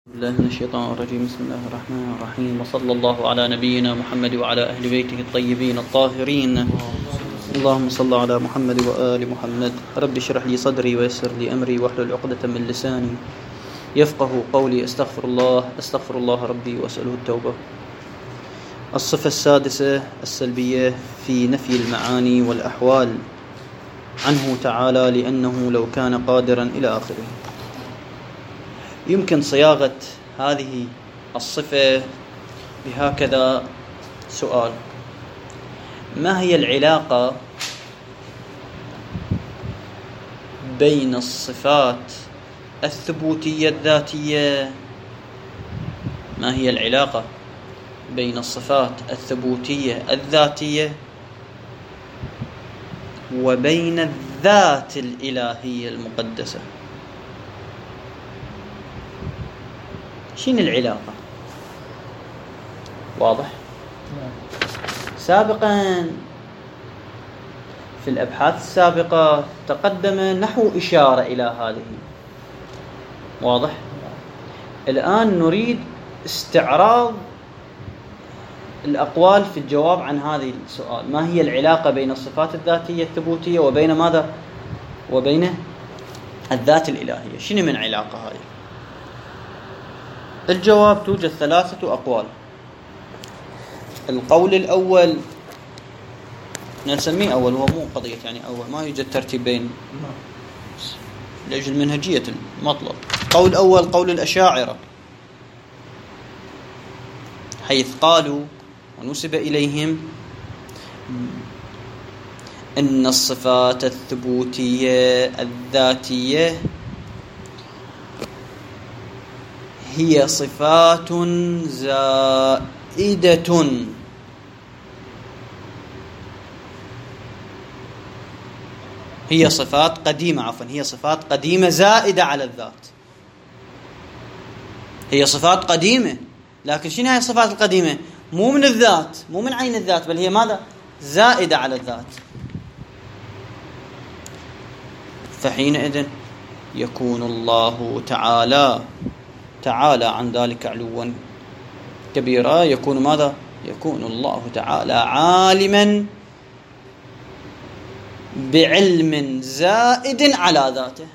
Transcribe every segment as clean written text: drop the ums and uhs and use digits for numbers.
الله من الشيطان الرجيم. بسم الله الرحمن الرحيم، وصلى الله على نبينا محمد وعلى أهل بيته الطيبين الطاهرين. اللهم صل على محمد وآل محمد. رب اشرح لي صدري ويسر لي أمري واحلل عقدة من لساني يفقه قولي. أستغفر الله ربي وأسأله التوبة. الصفة السادسة السلبية في نفي المعاني والأحوال عنه تعالى لأنه لو كان قادرا إلى آخره. يمكن صياغة هذه الصفة بهكذا سؤال: ما هي العلاقة بين الصفات الثبوتية الذاتية؟ ما هي العلاقة بين الصفات الثبوتية الذاتية وبين الذات الإلهية المقدسة؟ شنو العلاقة؟ واضح؟ سابقا في الأبحاث السابقة تقدم نحو إشارة إلى هذه. واضح؟ الآن نريد استعراض الأقوال في الجواب عن هذه السؤال: ما هي العلاقة بين الصفات الذاتية الثبوتية وبين ماذا؟ وبين الذات الإلهية. شنو من علاقة هذه؟ الجواب: توجد ثلاثة أقوال. القول الأول نسميه أول، هو مو قضية يعني أول، ما يوجد ترتيبين لأجل منهجية المطلب. قول أول قول الأشاعرة، حيث قالوا ونسب إليهم أن الصفات الثبوتية الذاتية هي صفات زائدة هي صفات قديمة زائدة على الذات. هي صفات قديمة، لكن شنو هي الصفات القديمة؟ مو من الذات، مو من عين الذات، بل هي ماذا؟ زائدة على الذات. فحينئذ يكون الله تعالى عن ذلك علوا كبيرا. يكون ماذا؟ يكون الله تعالى عالما بعلم زائد على ذاته.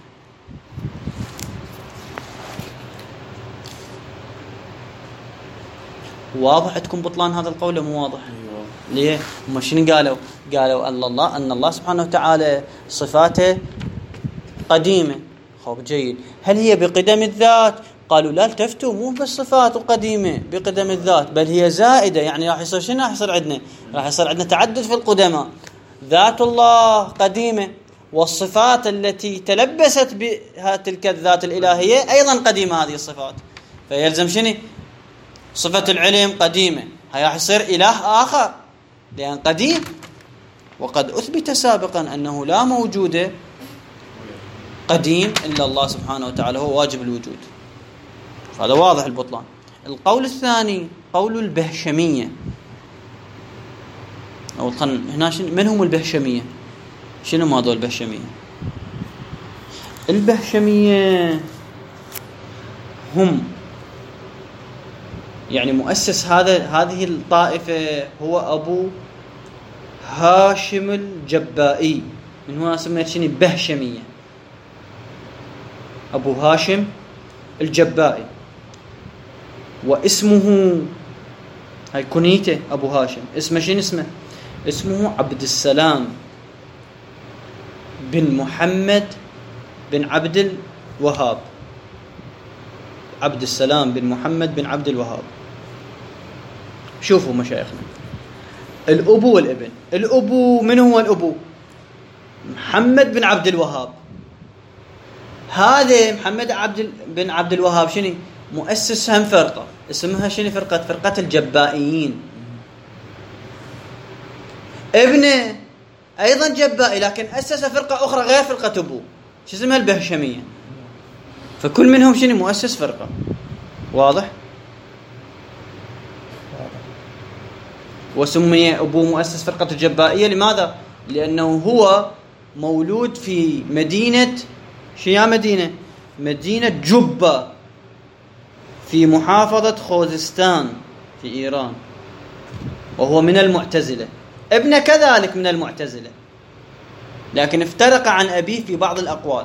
واضح عندكم بطلان هذا القول مو واضح؟ ليه؟ هم شنو قالوا؟ قالوا أن الله سبحانه وتعالى صفاته قديمة. خب جيد، هل هي بقدم الذات؟ قالوا لا التفتوا، مو بس صفات قديمة بقدم الذات، بل هي زائدة. يعني راح يصير شنو؟ راح يصير عندنا؟ راح يصير عندنا تعدد في القدماء. ذات الله قديمة، والصفات التي تلبست بها تلك الذات الإلهية أيضا قديمة هذه الصفات. فيلزم شنو؟ صفة العلم قديمة، هي راح يصير إله آخر لأن قديم. وقد أثبت سابقا أنه لا موجود قديم إلا الله سبحانه وتعالى، هو واجب الوجود. هذا واضح البطلان. القول الثاني قول البهشمية. أو هنا من هم البهشمية؟ شنو ما هذول البهشمية؟ البهشمية هم يعني مؤسس هذه الطائفة هو أبو هاشم الجبائي. من هنا سميت شنو بهشمية؟ أبو هاشم الجبائي، واسمه هاي كنيته أبو هاشم. اسمه شنو؟ اسمه عبد السلام بن محمد بن عبد الوهاب. عبد السلام بن محمد بن عبد الوهاب. شوفوا مشايخنا، الأبو والابن. الأبو من هو الأبو؟ محمد بن عبد الوهاب. هذا محمد بن عبد الوهاب شنو؟ مؤسس هم فرقة اسمها شنو؟ فرقة الجبائيين. ابنه أيضا جبائي، لكن أسس فرقة أخرى غير فرقة أبوه، شو اسمها؟ البهشمية. فكل منهم شنو؟ مؤسس فرقة. واضح؟ وسمي أبوه مؤسس فرقة الجبائية لماذا؟ لأنه هو مولود في مدينة مدينة جبة في محافظة خوزستان في إيران، وهو من المعتزلة. ابنه كذلك من المعتزلة، لكن افترق عن أبيه في بعض الأقوال.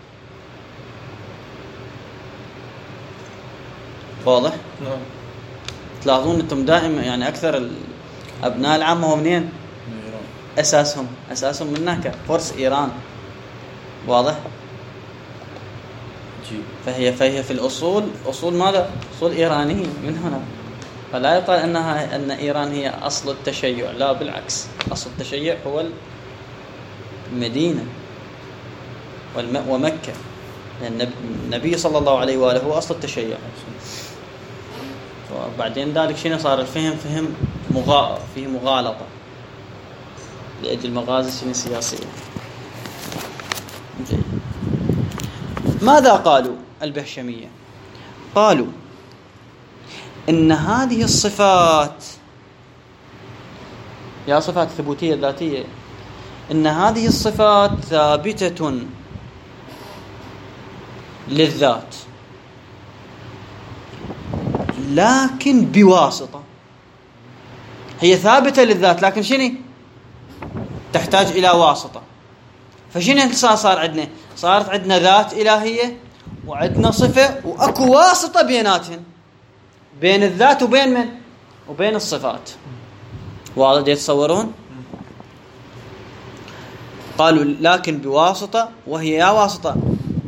واضح؟ نعم. تلاحظون أنتم دائما يعني أكثر أبناء العامة هم منين؟ أساسهم من هناك، فرس إيران. واضح؟ فهي في الأصول أصول ماذا؟ أصول إيرانية من هنا. فلا يقال أن إيران هي أصل التشيع، لا بالعكس، أصل التشيع هو المدينة ومكة، لأن النبي صلى الله عليه وآله هو أصل التشيع. وبعدين ذلك شنو صار؟ الفهم فيه مغالطة لأجل مغازي سياسية. ماذا قالوا البهشمية؟ قالوا إن هذه الصفات، يا صفات ثبوتية ذاتية، إن هذه الصفات ثابتة للذات، لكن بواسطة. هي ثابتة للذات لكن شنو؟ تحتاج إلى واسطة. فشنو صار عندنا؟ صارت عندنا ذات إلهية وعندنا صفة، وأكو واسطة بيناتهن، بين الذات وبين من؟ وبين الصفات. واضح يتصورون؟ قالوا لكن بواسطة، وهي يا واسطة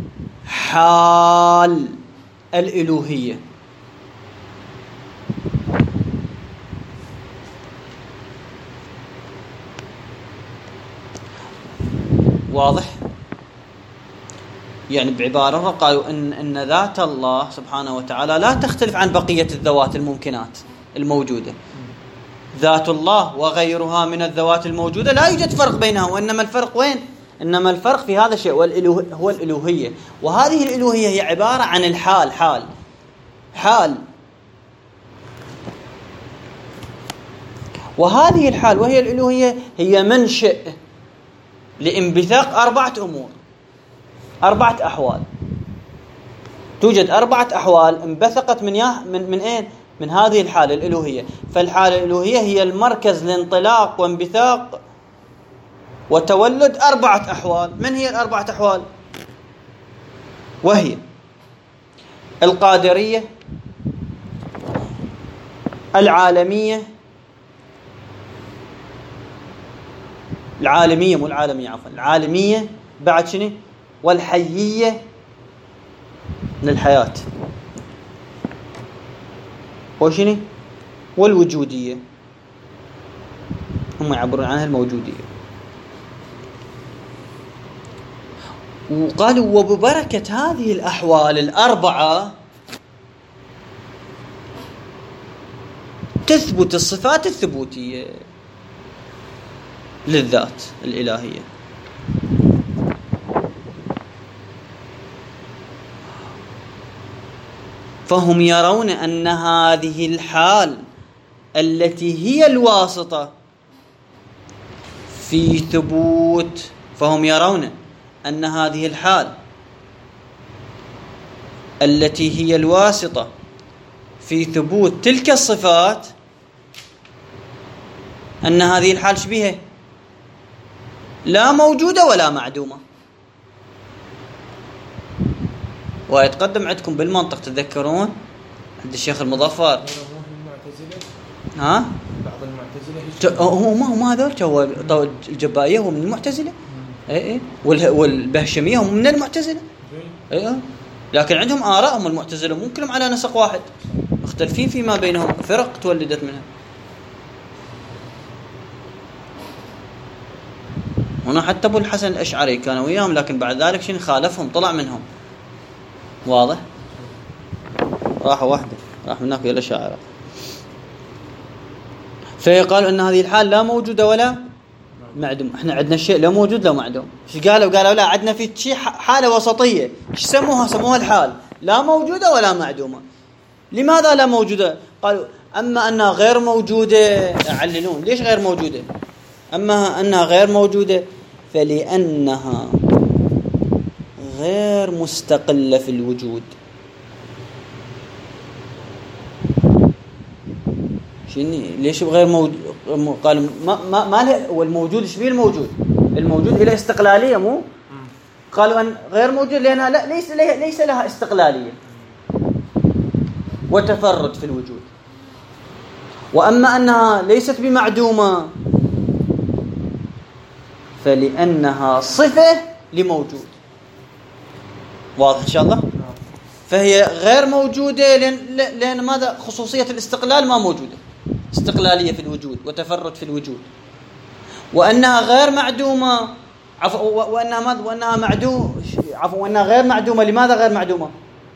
حال الإلوهية. واضح؟ يعني بعبارة قالوا إن ذات الله سبحانه وتعالى لا تختلف عن بقية الذوات الممكنات الموجودة. ذات الله وغيرها من الذوات الموجودة لا يوجد فرق بينها، وإنما الفرق وين؟ إنما الفرق في هذا الشيء، هو الإلوهية. وهذه الإلوهية هي عبارة عن الحال، حال. وهذه الحال وهي الإلوهية هي منشأ لانبثاق 4 أمور، 4 أحوال. توجد 4 أحوال انبثقت من أين؟ من هذه الحالة الإلوهية. فالحالة الإلوهية هي المركز لانطلاق وانبثاق وتولد 4 أحوال. من هي 4 أحوال؟ وهي القادرية، العالمية مو العالمية، عفوا، العالمية، بعد شنو؟ والحيية للحياة، وشنو؟ والوجودية، هم يعبرون عنها الموجودية. وقالوا وببركة هذه الأحوال ال4 تثبت الصفات الثبوتية للذات الإلهية. فهم يرون أن هذه الحال التي هي الواسطة في ثبوت، فهم يرون أن هذه الحال التي هي الواسطة في ثبوت تلك الصفات، أن هذه الحال شبيهة لا موجودة ولا معدومة. ويتقدم عندكم بالمنطق، تتذكرون عند الشيخ المظفر ها؟ بعض المعتزلة هم هذول هو الجبائية هم من المعتزلة، اي والبهشمية هم من المعتزلة، اي لكن عندهم آراء. هم المعتزلة مو كلهم على نسق واحد، مختلفين فيما بينهم، فرق تولدت منها. هنا حتى ابو الحسن الأشعري كانوا وياهم، لكن بعد ذلك شنو خالفهم، طلع منهم. واضح؟ راح من هناك الى الأشاعرة. فقالوا ان هذه الحال لا موجوده ولا معدوم. احنا عندنا الشيء لا موجود لا معدوم. ايش قالوا لا، عندنا في شيء حاله وسطيه. ايش سموها الحال لا موجوده ولا معدومه. لماذا لا موجوده؟ قالوا اما انها غير موجوده، يعللون ليش غير موجوده. اما انها غير موجوده فلانها غير مستقله في الوجود. ليش غير موجود؟ قال ما له، والموجود ايش بيه الموجود؟ الموجود له استقلاليه، مو قالوا ان غير موجود لانها لا ليس لها استقلاليه وتفرد في الوجود. واما انها ليست بمعدومه فلانها صفه لموجود. واضح ان شاء الله؟ فهي غير موجوده لان ماذا؟ خصوصيه الاستقلال ما موجوده، استقلاليه في الوجود وتفرد في الوجود. وانها غير معدومه، وانها ماذا؟ وانها غير معدومه. لماذا غير معدومه؟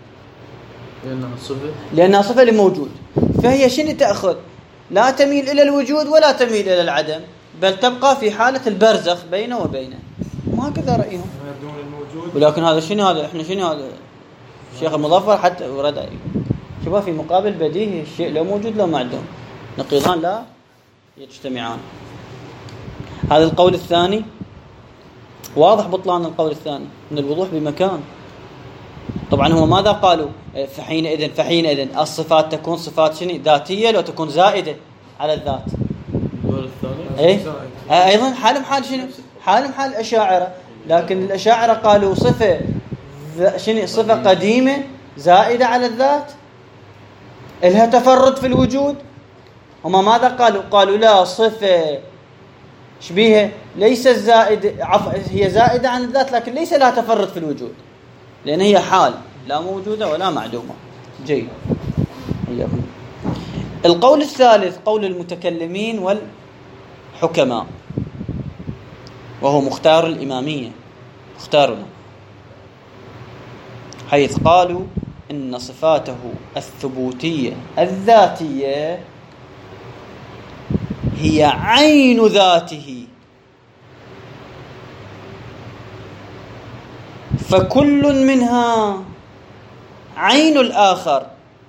لانها صفه لموجود. فهي شنو تاخذ؟ لا تميل الى الوجود ولا تميل الى العدم، بل تبقى في حاله البرزخ بينه وبينه. ما هكذا رايهم. ولكن هذا شنو؟ هذا احنا شنو هذا؟ الشيخ المظفر حتى ورد شوفوا في مقابل بديهي، الشيء لو موجود لو معدوم، نقيضان لا يجتمعان. هذا القول الثاني واضح بطلان القول الثاني من الوضوح بمكان. طبعا هو ماذا قالوا؟ فحينئذ الصفات تكون صفات شنو؟ ذاتيه لو تكون زائده على الذات. اي ايضا حالهم حال شنو؟ حالهم حال الاشاعره. لكن الاشاعره قالوا صفه شنو؟ صفه قديمه زائده على الذات لها تفرد في الوجود. هما ماذا قالوا؟ قالوا لا، صفه شبيهه ليست زائده، هي زائده عن الذات لكن ليس لها تفرد في الوجود، لان هي حال لا موجوده ولا معدومه. جيد. القول الثالث قول المتكلمين والحكماء، وهو مختار الإمامية، مختارنا، حيث قالوا إن صفاته الثبوتية الذاتية هي عين ذاته، فكل منها عين الآخر،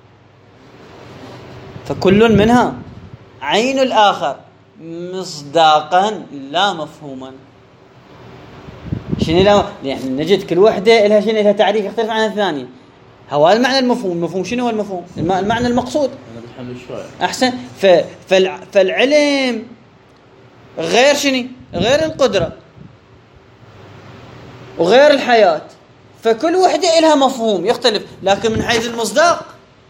فكل منها عين الآخر مصداقا لا مفهوما. شنو لا؟ يعني نجد كل وحدة لها شنو؟ لها تعريف يختلف عن الثانية. هو المعنى المفهوم. المفهوم شنو هو المفهوم؟ المعنى المقصود. أحسن. فالعلم غير شنو؟ غير القدرة وغير الحياة، فكل وحدة لها مفهوم يختلف، لكن من حيث المصداق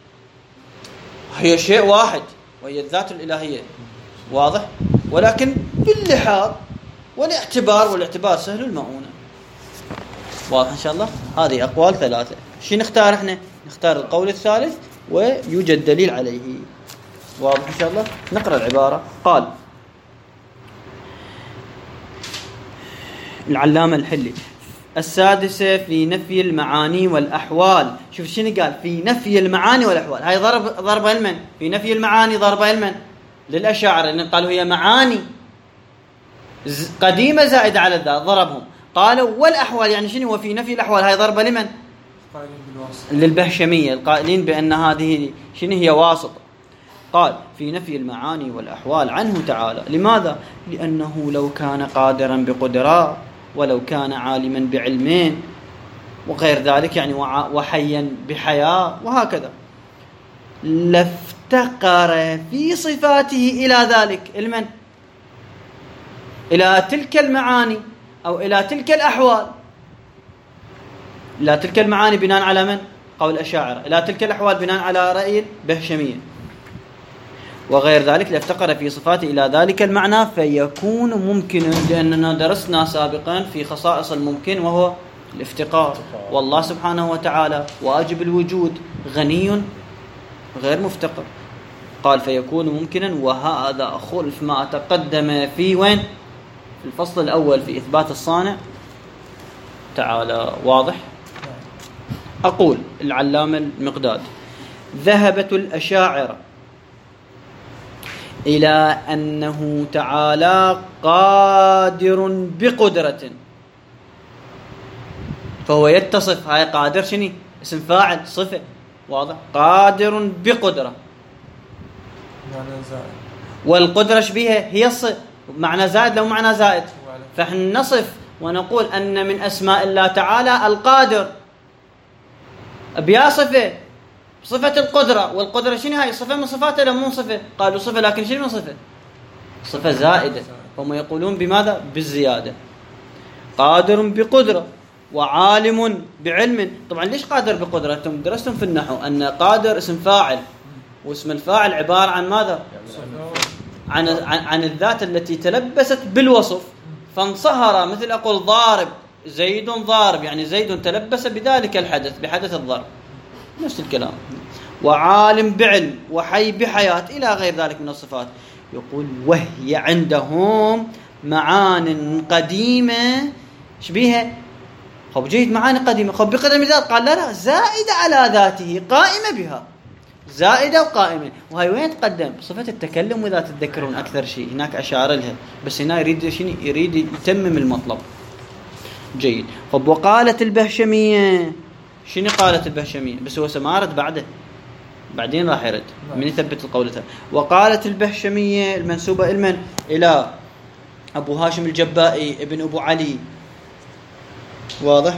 هي شيء واحد وهي الذات الإلهية. واضح؟ ولكن باللحاظ والاعتبار سهل المؤونة. واضح إن شاء الله؟ هذه أقوال ثلاثة. شو نختار احنا؟ نختار القول الثالث ويوجد دليل عليه. واضح إن شاء الله؟ نقرأ العبارة. قال العلامة الحلي السادسة في نفي المعاني والأحوال. شوف شنو قال؟ في نفي المعاني والأحوال. هاي ضرب علما في نفي المعاني، ضرب علما للأشاعرة اللي قالوا هي معاني قديمة زائدة على الذات، ضربهم. قالوا والأحوال يعني شنو؟ وفي نفي الأحوال هاي ضربة لمن؟ للبهشمية القائلين بأن هذه شنو؟ هي واسطة. قال في نفي المعاني والأحوال عنه تعالى. لماذا؟ لأنه لو كان قادرا بقدرة، ولو كان عالما بعلمين، وغير ذلك يعني وحيا بحياة، وهكذا، لافتقر في صفاته إلى ذلك المن؟ إلى تلك المعاني أو إلى تلك الأحوال. إلى تلك المعاني بناء على من؟ قول الأشاعرة. إلى تلك الأحوال بناء على رأي البهشمية. وغير ذلك لافتقر في صفاته إلى ذلك المعنى فيكون ممكنا، لأننا درسنا سابقا في خصائص الممكن وهو الافتقار. والله سبحانه وتعالى واجب الوجود، غني غير مفتقر. قال فيكون ممكنا، وهذا أخلف ما تقدم في وين؟ في الفصل الأول في إثبات الصانع تعالى. واضح؟ أقول العلامة المقداد ذهبت الأشاعرة إلى أنه تعالى قادر بقدرة، فهو يتصف. هاي قادر شنو؟ اسم فاعل، صفة. واضح؟ قادر بقدرة، والقدرة شبيهة هي الصفة، معنى زائد لو معنى زائد. فإحنا نصف ونقول أن من أسماء الله تعالى القادر بيا صفة، صفة القدرة، والقدرة شنو هاي؟ صفة من صفاته ولا مو صفة؟ قالوا صفة، لكن شنو من صفة؟ صفة زائدة. هم يقولون بماذا؟ بالزيادة. قادر بقدرة وعالم بعلم. طبعا ليش قادر بقدرة؟ انتم درستم في النحو أن قادر اسم فاعل، واسم الفاعل عبارة عن ماذا؟ عن الذات التي تلبست بالوصف، فانصهر. مثل أقول ضارب، زيد ضارب، يعني زيد تلبس بذلك الحدث، بحدث الضرب، نفس الكلام. وعالم بعلم، وحي بحياة، إلى غير ذلك من الصفات. يقول وهي عندهم معان قديمة. شبيها؟ خب جيد، معاني قديمة. خب بقدم ذات، قال لا زائدة على ذاته، قائمة بها، زائدة وقائمة. وهي وين تقدم؟ صفة التكلم. وإذا تتذكرون أكثر شيء هناك أشار لها، بس هنا يريد شنو؟ يريد يتمم المطلب. جيد. خب وقالت البهشمية. شنو قالت البهشمية؟ بس هو سمارت بعده، بعدين راح يرد من يثبت قولتها. وقالت البهشمية المنسوبة المن إلى أبو هاشم الجبائي ابن أبو علي، واضح؟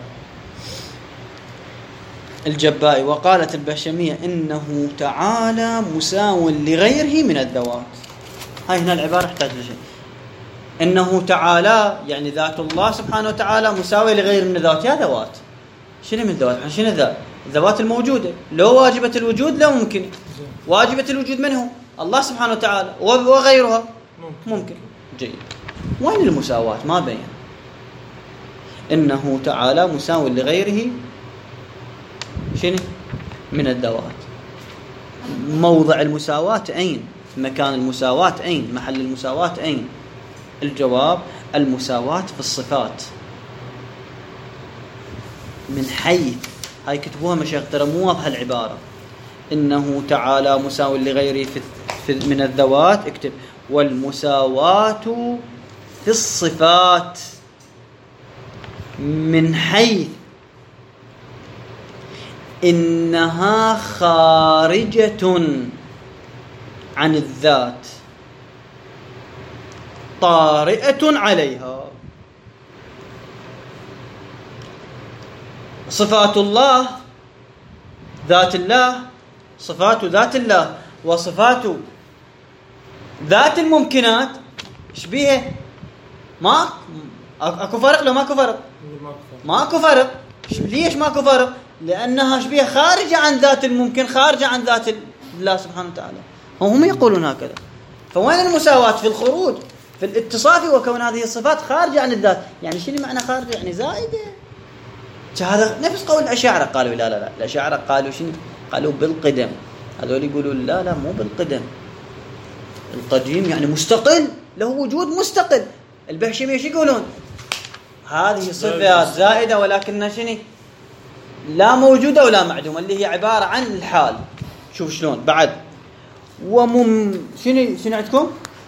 الجبائي. وقالت البهشمية إنه تعالى مساو لغيره من الذوات. هاي هنا العبارة تحتاج لشيء. إنه تعالى يعني ذات الله سبحانه وتعالى مساوية لغير من الذوات. يا ذوات شنو من الذوات؟ شنو الذات؟ الذوات الموجودة، لو واجبة الوجود لو ممكن. واجبة الوجود من هو؟ الله سبحانه وتعالى. وغيرها ممكن. جيد. وين المساواة؟ ما بين. إنه تعالى مساو لغيره شنو من الذوات. موضع المساواة أين؟ مكان المساواة أين؟ محل المساواة أين؟ الجواب المساواة في الصفات. من حيث، هاي كتبوها مشايخ ترى مو واضحة العبارة. إنه تعالى مساو لغيره من الذوات، اكتب والمساواة في الصفات من حيث إنها خارجة عن الذات طارئة عليها. صفات الله ذات الله، صفات ذات الله وصفات ذات الممكنات شبيهة. ما اكو فرق لو ماكو فرق؟ ماكو فرق. ليش ماكو فرق؟ لأنها شبيهة خارجة عن ذات الممكن، خارجة عن ذات الله سبحانه وتعالى. هم يقولون هكذا. فوين المساواة؟ في الخروج، في الاتصاف، وكون هذه الصفات خارجة عن الذات. يعني شنو معنى خارجة؟ يعني زائدة. هذا نفس قول الأشاعرة. قالوا لا الأشاعرة قالوا شنو؟ قالوا بالقدم. هذول يقولوا لا مو بالقدم، القديم يعني مستقل، له وجود مستقل. البهشمية شو يقولون؟ هذه صفات زائدة ولكنها شنو؟ لا موجودة ولا معدومة، اللي هي عبارة عن الحال. شوف شلون بعد. شنو عندكم؟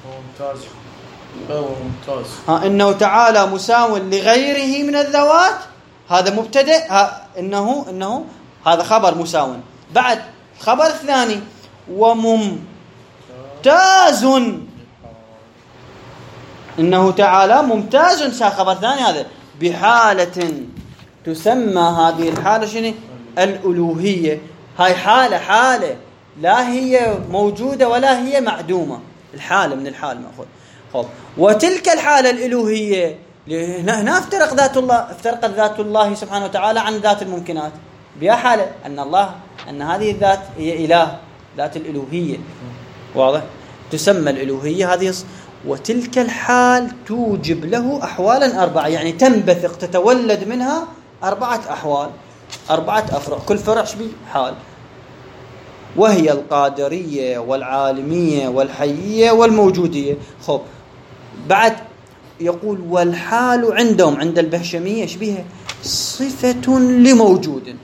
ممتاز. إنه تعالى مساو لغيره من الذوات، هذا مبتدأ. إنه هذا خبر مساو. بعد خبر الثاني وممتاز. إنه تعالى ممتاز، خبر ثاني هذا بحالة تسمى هذه الحالة شنو؟ الألوهية. هاي حالة لا هي موجودة ولا هي معدومة، الحالة من الحال مأخذ. خب وتلك الحالة الألوهية هنا افترقت ذات الله سبحانه وتعالى عن ذات الممكنات بها حالة أن هذه الذات هي إله، ذات الألوهية. واضح؟ تسمى الألوهية هذه. وتلك الحال توجب له أحوالا 4، يعني تنبثق تتولد منها 4 أحوال، 4 أفرع، كل فرع شبيه حال. وهي القادرية والعالمية والحيية والموجودية. خب بعد يقول والحال عندهم عند البهشمية شبيهة صفة لموجود.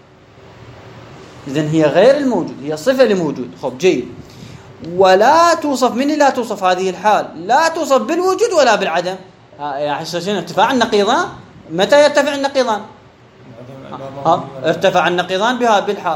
إذن هي غير الموجود، هي صفة لموجود. خب جيد. ولا توصف، من لا توصف هذه الحال؟ لا توصف بالوجود ولا بالعدم. يا حساسين ارتفاع النقيضان. متى يرتفع النقيضان؟ ارتفع النقيضان بها بالحال،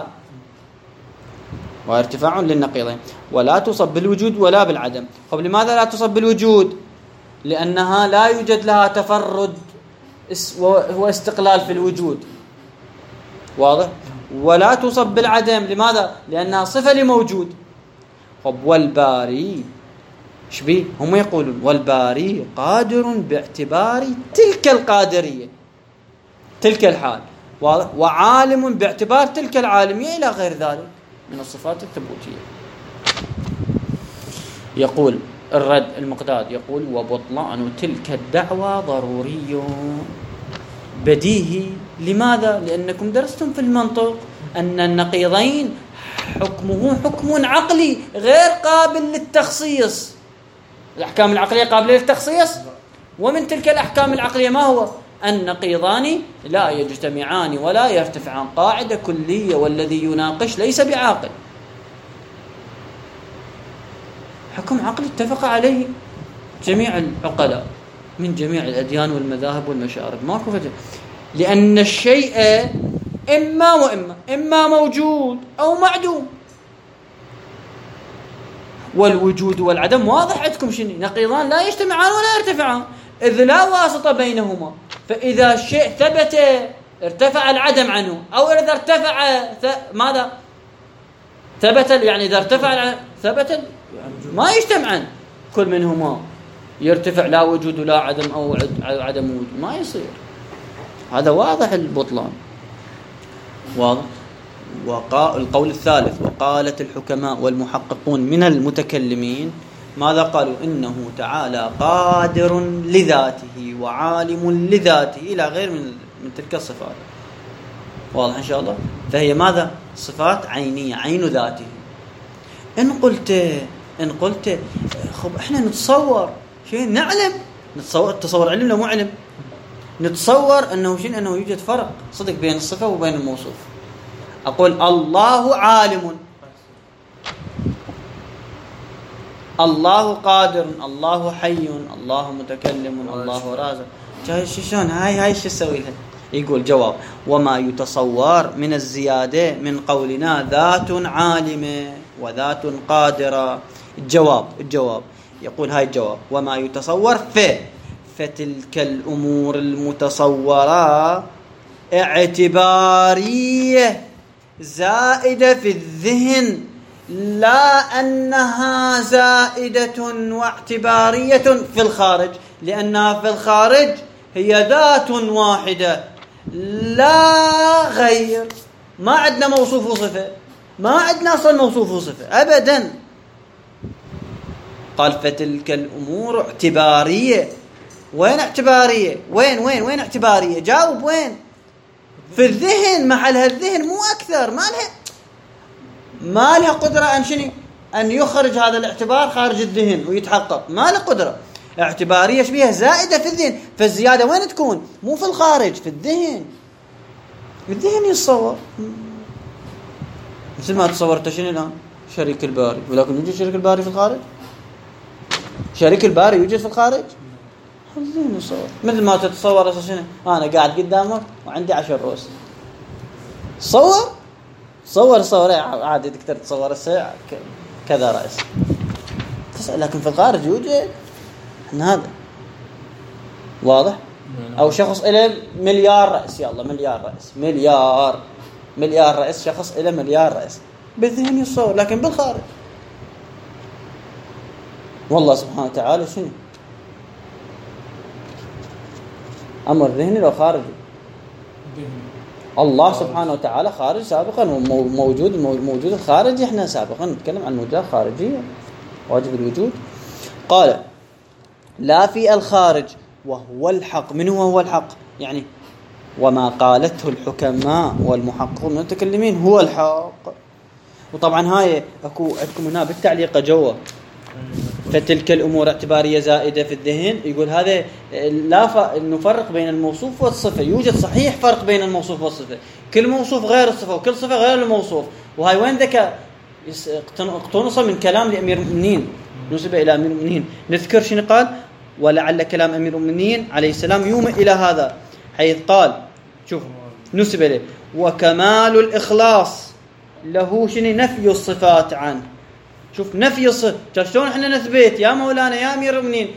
وارتفاع للنقيضين. ولا توصف بالوجود ولا بالعدم. طب لماذا لا توصف بالوجود؟ لأنها لا يوجد لها تفرد واستقلال في الوجود. واضح؟ ولا توصف بالعدم. لماذا؟ لأنها صفة لموجود. طب والباري شبيه؟ هم يقولون والباري قادر باعتبار تلك القادرية، تلك الحال، وعالم باعتبار تلك العالمية إلى غير ذلك من الصفات الثبوتية. يقول الرد المقداد يقول وبطلان تلك الدعوة ضروري بديهي. لماذا؟ لأنكم درستم في المنطق أن النقيضين حكمه حكم عقلي غير قابل للتخصيص. الأحكام العقلية قابلة للتخصيص، ومن تلك الأحكام العقلية ما هو؟ النقيضان لا يجتمعان ولا يرتفعان، قاعدة كلية، والذي يناقش ليس بعاقل. حكم عقلي اتفق عليه جميع العقلاء من جميع الأديان والمذاهب والمشارب، ماكو فجأة. لأن الشيء إما وإما، إما موجود أو معدوم، والوجود والعدم واضح عندكم شنو؟ نقيضان لا يجتمعان ولا يرتفعان، إذ لا واسطة بينهما. فإذا الشيء ثبت ارتفع العدم عنه، أو إذا ارتفع ماذا؟ ثبت، يعني إذا ارتفع ثبت ما يجتمعان، كل منهما يرتفع لا وجود ولا عدم أو عدم وجود، ما يصير. هذا واضح البطلان، واضح. القول الثالث وقالت الحكماء والمحققون من المتكلمين ماذا قالوا؟ إنه تعالى قادر لذاته وعالم لذاته إلى غير من تلك الصفات. واضح إن شاء الله. فهي ماذا؟ صفات عينية، عين ذاته. إن قلت خب إحنا نتصور شيء، نعلم، نتصور علم لا مو علم، نتصور أنه شيء، أنه يوجد فرق صدق بين الصفة وبين الموصوف. أقول الله عالم، الله قادر، الله حي، الله متكلم، الله رازق. شلون هاي شو اسوي لها؟ يقول جواب وما يتصور من الزيادة من قولنا ذات عالمة وذات قادرة. الجواب يقول هاي الجواب وما يتصور فتلك الأمور المتصورة اعتبارية زائدة في الذهن، لا أنها زائدة واعتبارية في الخارج، لأنها في الخارج هي ذات واحدة لا غير. ما عندنا موصوف وصفة، ما عندنا أصلا موصوف وصفة أبدا. قال فتلك الأمور اعتبارية. وين اعتبارية؟ وين اعتبارية؟ جاوب وين؟ في الذهن، محلها الذهن مو أكثر. ما لها قدرة أن يخرج هذا الاعتبار خارج الذهن ويتحقق، ما له قدرة. اعتبارية شبيهة زائدة في الذهن. فالزيادة وين تكون؟ مو في الخارج، في الذهن. الذهن يتصور مثل ما تصورت شنو الآن شريك الباري، ولكن يوجد شريك الباري في الخارج؟ شريك الباري يوجد في الخارج؟ الذهن يتصور مثل ما تتصور شنو؟ أنا قاعد قدامك وعندي 10 رؤوس. صور عادي تقدر تصور الساعة كذا رأس، لكن في الخارج يوجد هذا. واضح؟ أو شخص إلى 1,000,000 رأس، يلا 1,000,000 رأس، مليار رأس، شخص إلى 1,000,000 رأس، بالذهن يصور، لكن بالخارج والله سبحانه وتعالى شنو؟ أمر ذهني لو خارجي. الله سبحانه وتعالى خارج سابقا، وموجود الخارج. احنا سابقا نتكلم عن موجودات خارجية واجب الوجود. قال لا في الخارج وهو الحق. من هو الحق؟ يعني وما قالته الحكماء والمحققون المتكلمين هو الحق. وطبعا هاي اكو عندكم هنا بالتعليق جوا فتلك الأمور اعتبارية زائدة في الذهن. يقول هذا لا نفرق بين الموصوف والصفة. يوجد صحيح فرق بين الموصوف والصفة، كل موصوف غير الصفة وكل صفة غير الموصوف. وهاي وين ذكاء اقتنص من كلام لأمير المؤمنين، نسب إلى أمير المؤمنين. نذكر شنو قال؟ ولعل كلام أمير المؤمنين عليه السلام يومئ إلى هذا، حيث قال شوف نسب إليه وكمال الإخلاص له شنو؟ نفي الصفات عنه. شوف نفي الصفات، شلون احنا نثبت يا مولانا يا أمير المؤمنين؟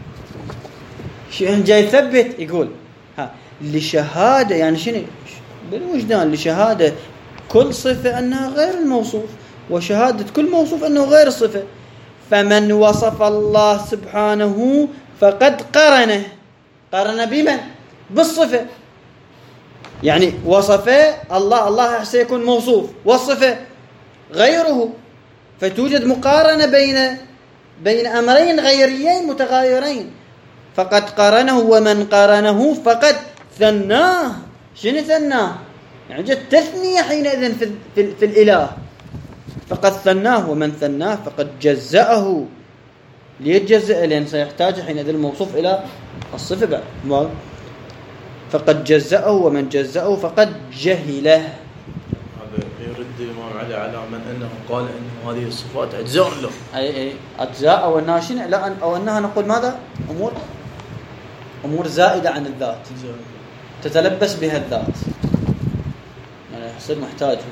جاي يثبت، يقول لشهادة، يعني شنو؟ بالوجدان، لشهادة كل صفة أنها غير الموصوف، وشهادة كل موصوف أنه غير الصفة. فمن وصف الله سبحانه فقد قرن بمن؟ بالصفة. يعني وصف الله سيكون موصوف، والصفة غيره، فتوجد مقارنة بين أمرين غيريين متغايرين. فقد قرنه، ومن قرنه فقد ثناه. شنو ثناه؟ يعني جت تثنية حينئذ في الإله. فقد ثناه، ومن ثناه فقد جزأه. ليتجزأ لأن سيحتاج حينئذ الموصوف إلى الصفة بعد. فقد جزأه، ومن جزأه فقد جهله. هذا يرد الإمام علي على من أنه قال أن هذه الصفات أجزاء له. أي أجزاء، أو أنها شنو؟ لا، أو أنها نقول ماذا؟ أمور زائدة عن الذات، تتلبس بها الذات، يعني يصير محتاجها.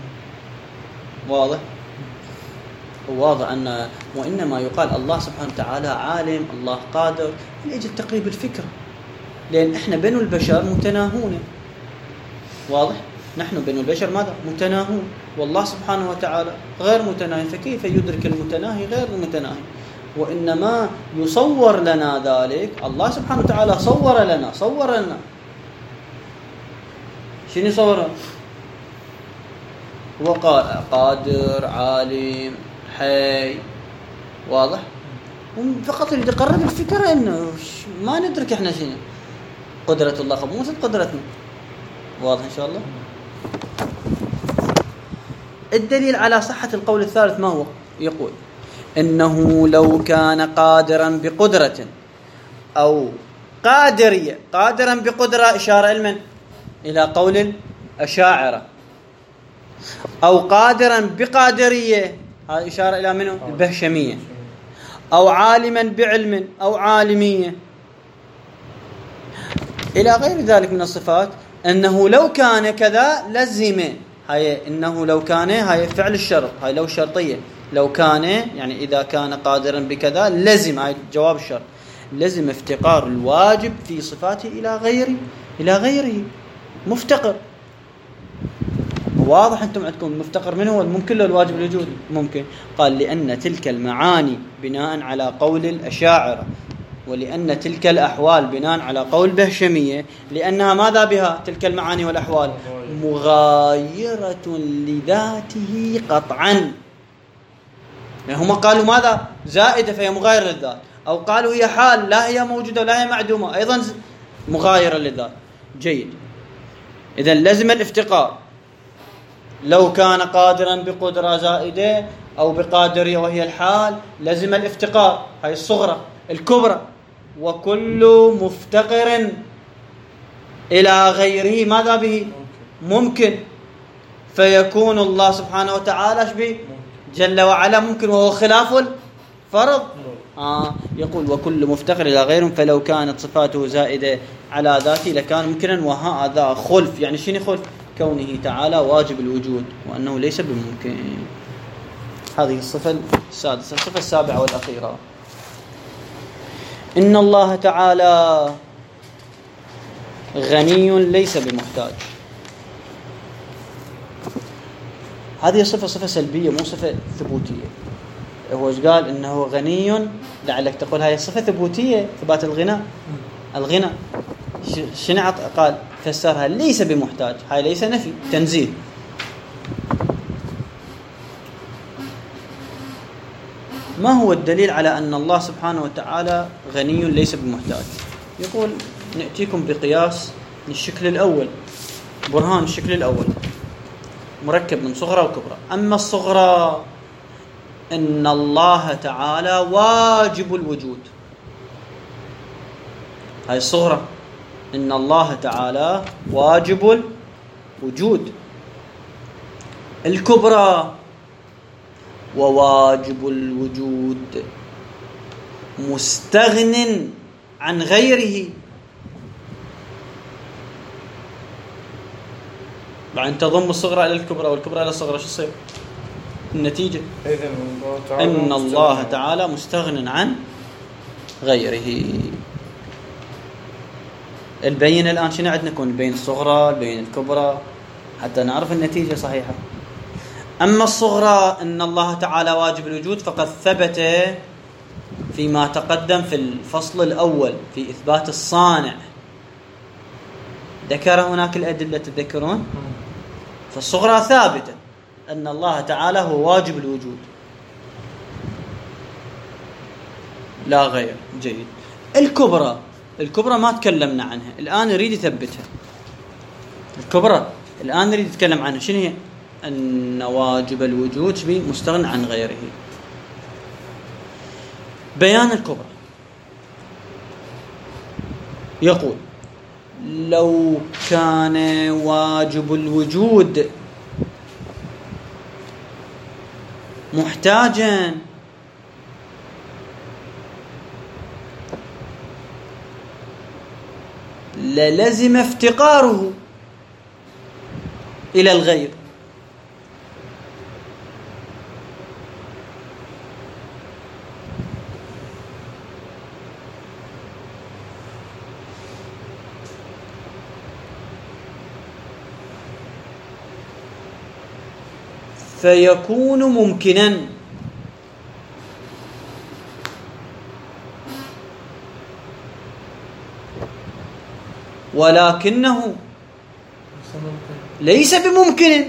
واضح أن وإنما يقال الله سبحانه وتعالى عالم، الله قادر، يجي تقريب الفكرة، لأن إحنا بين البشر متناهون. واضح؟ نحن بين البشر ماذا؟ متناهون، والله سبحانه وتعالى غير متناهي، فكيف يدرك المتناهي غير المتناهي؟ وإنما يصور لنا ذلك. الله سبحانه وتعالى صور لنا شنو صور؟ هو قادر، عالم، حي. واضح؟ فقط يريد يقرب الفكرة إنه ما ندرك إحنا شنو قدرة الله، مو قدرتنا. واضح إن شاء الله. الدليل على صحة القول الثالث ما هو؟ يقول إنه لو كان قادرا بقدرة، أو قادرا بقدرة، إشارة إلى قول الأشاعرة، أو قادرا بقادرية، هذا إشارة إلى منه؟ البهشمية. أو عالما بعلم، أو عالمية، إلى غير ذلك من الصفات. أنه لو كان كذا لزم، هاي إنه لو كان، هاي فعل الشرط، هاي لو شرطية. لو كان يعني إذا كان قادرا بكذا لزم، هاي جواب الشرط، لزم افتقار الواجب في صفاته إلى غيره مفتقر. واضح؟ أنتم عندكم مفتقر منه والممكن له الواجب الوجود ممكن. قال لأن تلك المعاني بناء على قول الأشاعرة، ولأن تلك الأحوال بناء على قول بهشمية، لأنها ماذا بها تلك المعاني والأحوال؟ مغايرة لذاته قطعا. يعني هم قالوا ماذا؟ زائدة فهي مغايرة للذات، أو قالوا هي حال لا هي موجودة لا هي معدومة، أيضا مغايرة للذات. جيد. إذن لازم الافتقار. لو كان قادرا بقدرة زائدة أو بقادرية وهي الحال، لازم الافتقار، هاي الصغرى الكبرى. وكل مفتقر إلى غيره ماذا به؟ ممكن. فيكون الله سبحانه وتعالى شبه جل وعلا ممكن، وهو خلاف الفرض. يقول وكل مفتقر إلى غيره، فلو كانت صفاته زائدة على ذاته لكان ممكنا، وهذا خلف. يعني شنو خلف؟ كونه تعالى واجب الوجود، وأنه ليس بممكن. هذه الصفة السادسة. الصفة السابعة والأخيرة، إن الله تعالى غني ليس بمحتاج. هذه صفة سلبية، مو صفة ثبوتية. هو قال إنه غني، لعلك تقول هاي صفة ثبوتية، ثبات الغنى. شنو قال؟ فسرها ليس بمحتاج، هاي ليس نفي، تنزيه. ما هو الدليل على أن الله سبحانه وتعالى غني ليس بمحتاج؟ يقول نأتيكم بقياس الشكل الأول، برهان الشكل الأول مركب من صغرى وكبرى. أما الصغرى إن الله تعالى واجب الوجود، هاي الصغرى، إن الله تعالى واجب الوجود. الكبرى وواجب الوجود مستغن عن غيره. بعد تضم الصغرى إلى الكبرى والكبرى إلى الصغرى، شو يصير النتيجة؟ إن الله تعالى مستغن عن غيره. البين الآن شنو عندنا؟ نكون البين الصغرى، البين الكبرى. حتى نعرف النتيجة صحيحة. أما الصغرى أن الله تعالى واجب الوجود فقد ثبت فيما تقدم في الفصل الأول في إثبات الصانع، ذكر هناك الأدلة تذكرون، فالصغرى ثابتة أن الله تعالى هو واجب الوجود لا غير. جيد. الكبرى ما تكلمنا عنها، الآن يريد يثبتها. الكبرى الآن يريد يتكلم عنها. شنو هي؟ أن واجب الوجود شبيه مستغن عن غيره. بيان الكبرى يقول: لو كان واجب الوجود محتاجا للزم افتقاره إلى الغير. فيكون ممكنا ولكنه ليس بممكن.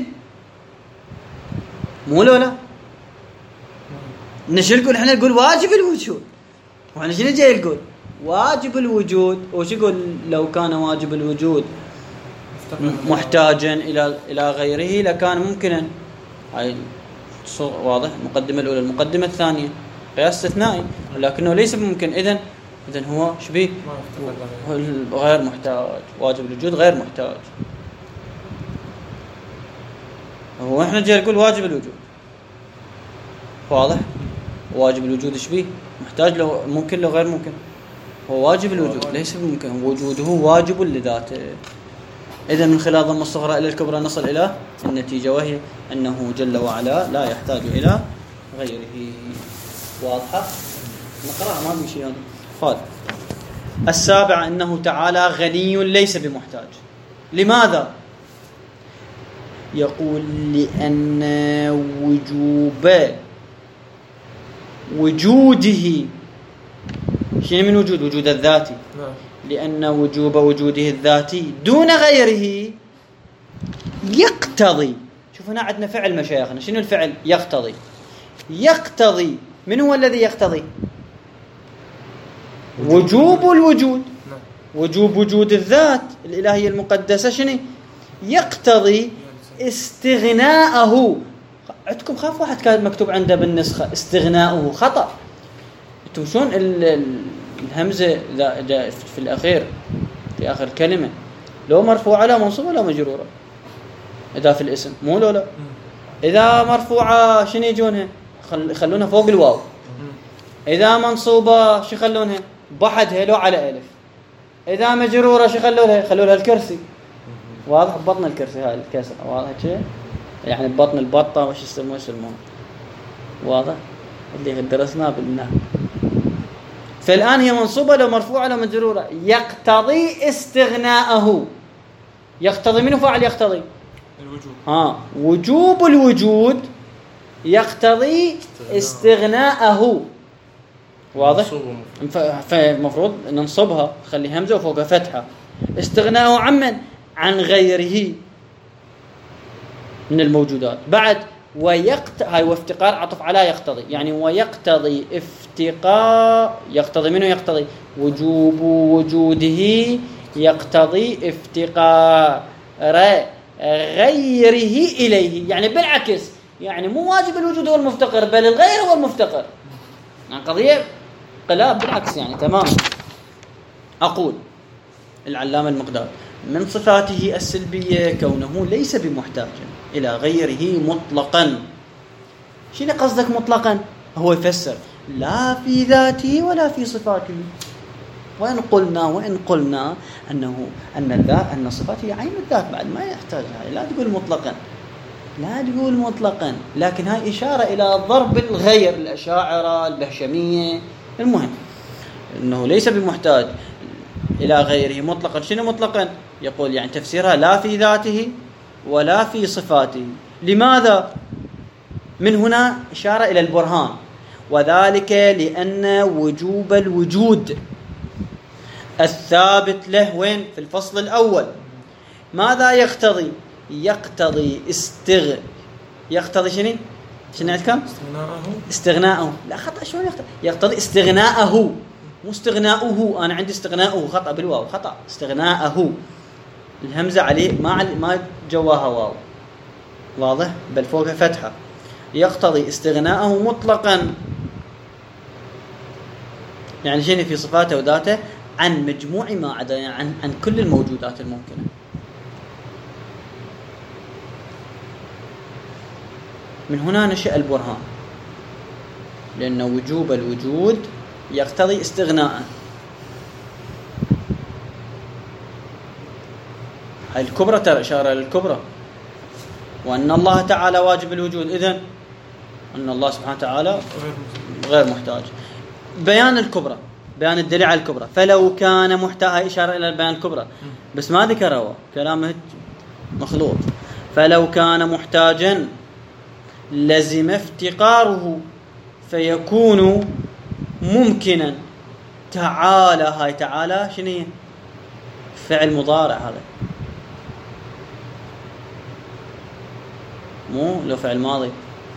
مو لا نشيل نقول احنا نقول واجب الوجود، واحنا شنو جاي نقول واجب الوجود. وش يقول؟ لو كان واجب الوجود محتاجا الى غيره لكان ممكنا. هاي واضح. المقدمة الأولى. المقدمة الثانية قياس استثنائي ولكنه ليس بممكن. إذن هو شبيه غير محتاج. واجب الوجود غير محتاج. هو احنا جاي نقول واجب الوجود واضح. واجب الوجود شبيه محتاج له ممكن له غير ممكن. هو واجب الوجود ليس بممكن، وجوده واجب لذاته. إذا من خلال ضم الصغرى إلى الكبرى نصل إلى النتيجة، وهي أنه جل وعلا لا يحتاج إلى غيره. واضحة؟ نقرأ ما في شيء هذا. قال: السابع أنه تعالى غني ليس بمحتاج. لماذا؟ يقول: لأن وجوده شيء من وجود الذاتي. لأن وجوده الذاتي دون غيره يقتضي. شوف هنا عندنا فعل مشايخنا. شنو الفعل؟ يقتضي. من هو الذي يقتضي؟ وجوب الوجود. وجوب وجود الذات الإلهية المقدسة شنو؟ يقتضي استغناءه. عندكم خاف واحد كان مكتوب عنده بالنسخة استغناءه خطأ. انتم شلون الهمزة في الأخير في آخر كلمة لو مرفوعة لا منصوبة لا مجرورة إذا في الاسم مو لا. إذا مرفوعة شنو يجونها؟ يخلونها فوق الواو. إذا منصوبة شو يخلونها؟ بحدها لو على ألف. إذا مجرورة شو يخلونها الكرسي. واضح؟ بطن الكرسي هاي الكسر. واضح شيء يعني بطن البطة وش يسمونه واضح اللي درسناه بالنحو. فالآن هي منصوبة لو مرفوعة لو مجرورة. يقتضي استغناءه. يقتضي منه فاعل يقتضي الوجود. وجوب الوجود يقتضي استغناءه. واضح؟ فالمفروض ننصبها خلي همزة وفوقها فتحة. استغناءه عمن؟ عن غيره من الموجودات. بعد هاي وافتقار عطف على يقتضي يعني ويقتضي افتقار. يقتضي منه يقتضي وجوب وجوده يقتضي افتقار غيره إليه. يعني بالعكس يعني مو واجب الوجود هو المفتقر بل الغير هو المفتقر. يعني قضية قلاب بالعكس يعني تماما. أقول العلامة المقدار: من صفاته السلبية كونه ليس بمحتاج إلى غيره مطلقا. شنو قصدك مطلقا؟ هو يفسر لا في ذاته ولا في صفاته. وإن قلنا أن الصفات هي عين الذات بعد ما يحتاجها. لا تقول مطلقا لكن هاي إشارة إلى ضرب الغير الأشاعرة البهشمية. المهم أنه ليس بمحتاج إلى غيره مطلقا. شنو مطلقا؟ يقول يعني تفسيرها لا في ذاته ولا في صفاته. لماذا؟ من هنا إشارة إلى البرهان، وذلك لأن وجوب الوجود الثابت له وين؟ في الفصل الأول. ماذا يقتضي؟ يقتضي يقتضي شنو عندكم؟ استغناءه. لا خطأ، شلون يقتضي استغناءه، مو استغناؤه. أنا عندي استغناؤه خطأ بالواو، خطأ. استغناءه الهمزة عليه ما جواها واو، واضح؟ بل فوقها فتحة. يقتضي استغناءه مطلقا، يعني شنو؟ في صفاته وذاته عن مجموع ما عدا، يعني عن كل الموجودات الممكنة. من هنا نشأ البرهان، لأن وجوب الوجود يقتضي استغناء. هاي الكبرى ترى إشارة للكبرى، وأن الله تعالى واجب الوجود، إذن أن الله سبحانه وتعالى غير محتاج. بيان الكبرى، بيان الدليل على الكبرى. فلو كان محتاج، إشارة إلى بيان الكبرى، بس ما ذكره، كلامه مخلوط. فلو كان محتاجا لزم افتقاره فيكون ممكنا. تعالى، هاي تعالى شنو هي؟ فعل مضارع، هذا مو لو فعل ماضي.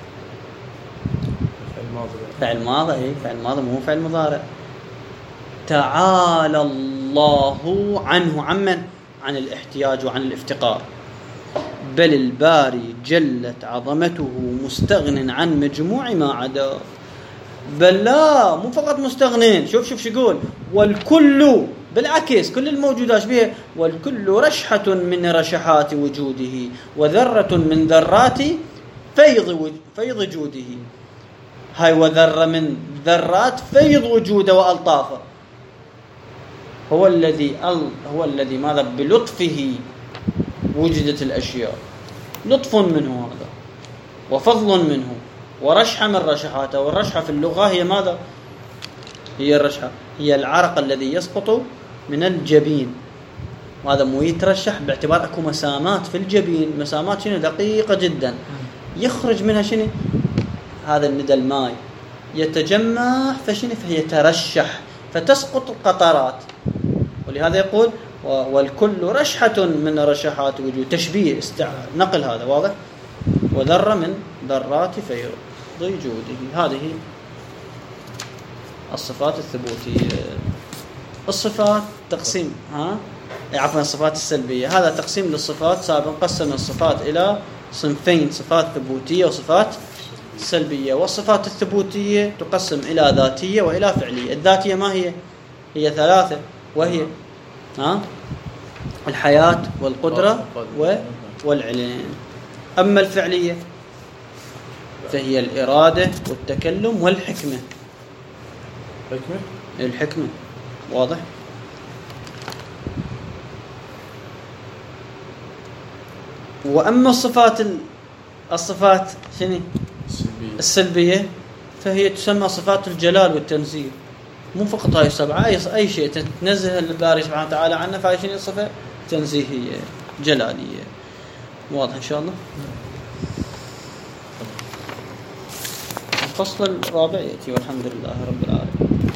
فعل ماضي، فعل ماضي مو فعل مضارع. تعالى الله عنه، عمن؟ عن الاحتياج وعن الافتقار. بل الباري جلت عظمته مستغن عن مجموع ما عدا. بل لا، مو فقط مستغنين. شوف شو يقول، والكل بالعكس، كل الموجودات بها، والكل رشحة من رشحات وجوده وذرة من ذرات فيض جوده. هاي وذرة من ذرات فيض وجوده وألطافه. هو الذي ماذا؟ بلطفه وجدت الأشياء. لطف منه هذا، وفضل منه، ورشحة من رشحاته. والرشحة في اللغة هي ماذا؟ هي الرشحة، هي العرق الذي يسقط من الجبين. وهذا مو يترشح باعتبار أكو مسامات في الجبين، مسامات شنو؟ دقيقة جدا، يخرج منها شنو؟ هذا الندى الماء يتجمع فشنو؟ فيترشح فتسقط القطرات. ولهذا يقول والكل رشحة من رشحات وجود، تشبيه نقل، هذا واضح. وذرة من ذرات فيض جوده. هذه الصفات الثبوتية. الصفات تقسيم، عفوا الصفات السلبية. هذا تقسيم للصفات. سابقا قسم الصفات إلى صنفين، صفات ثبوتية وصفات سلبية. والصفات الثبوتية تقسم إلى ذاتية وإلى فعلية. الذاتية ما هي؟ هي ثلاثة، وهي الحياة والقدرة والعلم. أما الفعلية فهي الإرادة والتكلم والحكمة. الحكمة واضح. وأما الصفات شنو؟ السلبية، فهي تسمى صفات الجلال والتنزيه. مو فقط هاي السبعة، أي شيء تنزه الباري سبحانه وتعالى عنه، فهي شنو؟ صفة تنزيهية جلالية. واضح إن شاء الله. الفصل الرابع يأتي، والحمد لله رب العالمين.